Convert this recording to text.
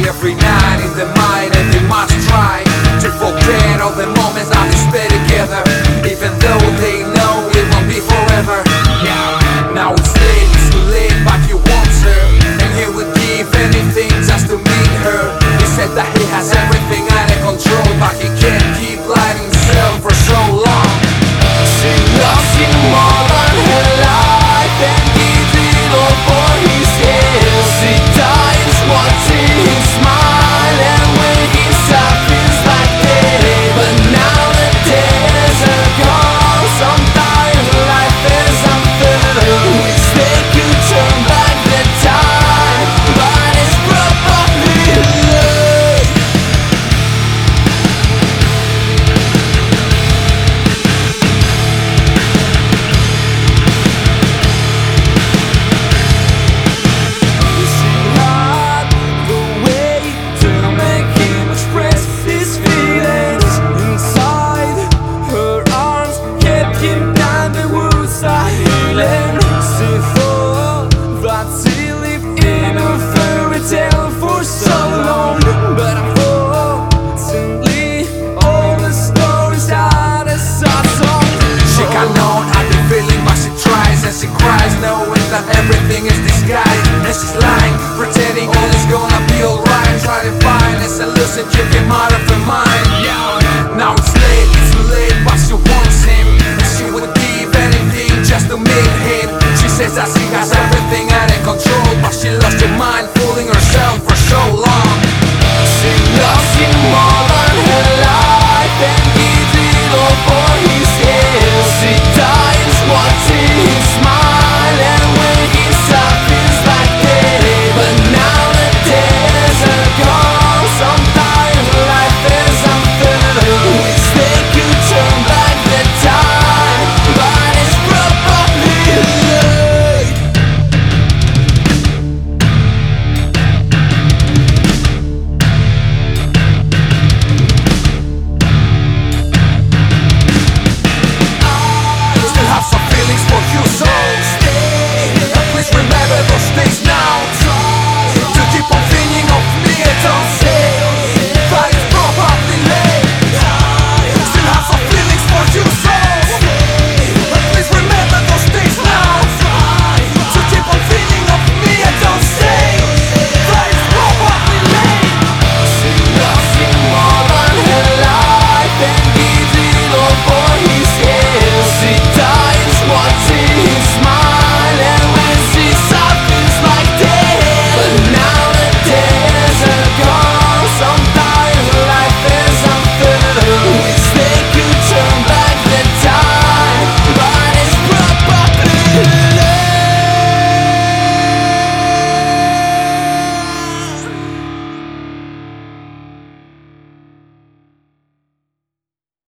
every night in their mind, and they must try to forget all the moments that they spent together, even though they know it won't be forever. Now it's too late, but he wants her, and he would give anything just to meet her. He said that he has everything under control, but he can't keep lying himself for so long. She loves him more than her life, and gives it all for his head. She dies watching him smile, and when he's up feels like dead. But now the days are gone, sometimes life is unfair. Wish they could turn back the time, but it's probably late. She had the way to make him express his feelings. Inside her arms kept him down the woods are healing. She thought that she lived in a fairy tale for so long, but unfortunately all the stories had a sad song. She cannot hide the feeling, but she tries and she cries, knowing that everything is disguised. And she's lying, pretending all is gonna be alright. Try to find a solution, keep him out of her mind. Now it's too late, but she wants him, and she would give anything just to meet him. She says that she has